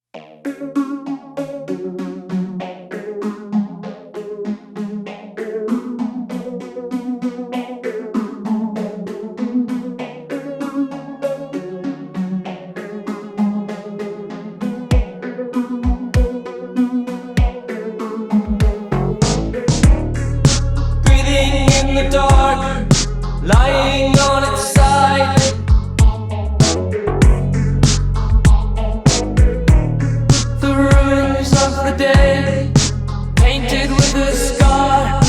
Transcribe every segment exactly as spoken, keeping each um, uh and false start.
Lying on its side, the ruins of the day, painted with a scar.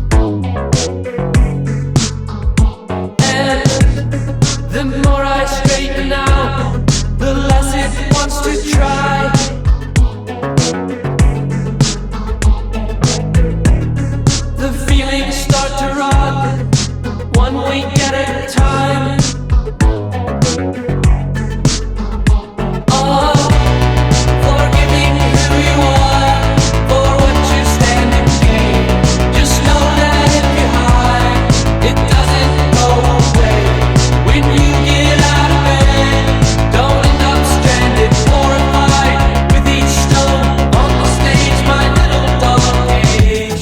And the more I straighten out, the less it wants to try. The feelings start to rot, one week at a time. Oh, forgiving who you are for what you stand and gain. Just know that if you hide, it doesn't go away. When you get out of bed, don't end up stranded, horrified with each stone on the stage, my little dog cage.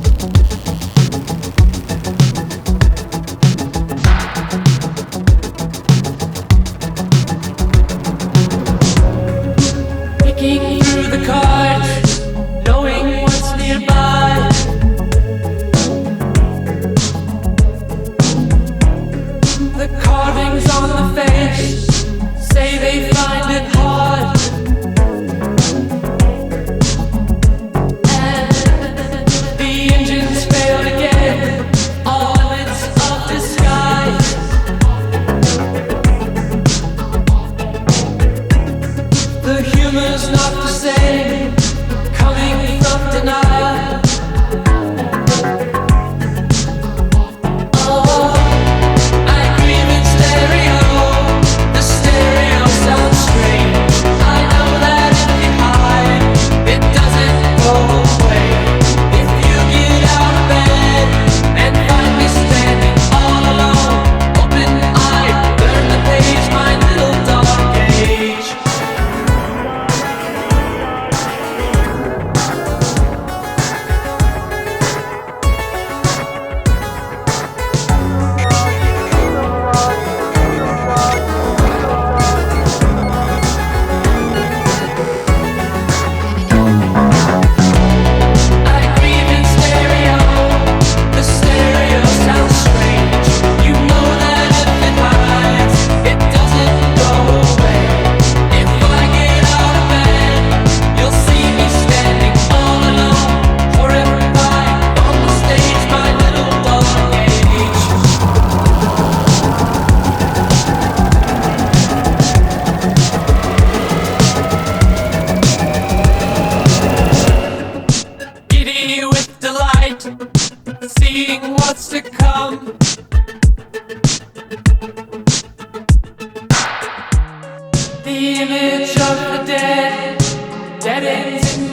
Picking through the cards, knowing what's nearby. The carvings on the face say they find it hard. And the engines failed again, all limits of disguise. The humor's not the same, coming from denial. Oh, I grieve in stereo, the stereo sounds strange. I know that if you hide, it doesn't go away. If you get out of bed and find me standing all alone, open-eyed, turn the page, my little dog cage. I grieve in stereo, the stereo sounds strange. You know that if it hides, it doesn't go away. If I get out of bed, you'll see me standing all alone, horrified on the stage, my little dog cage. Giddy with delight, seeing what's to come. The image of the dead, dead ends in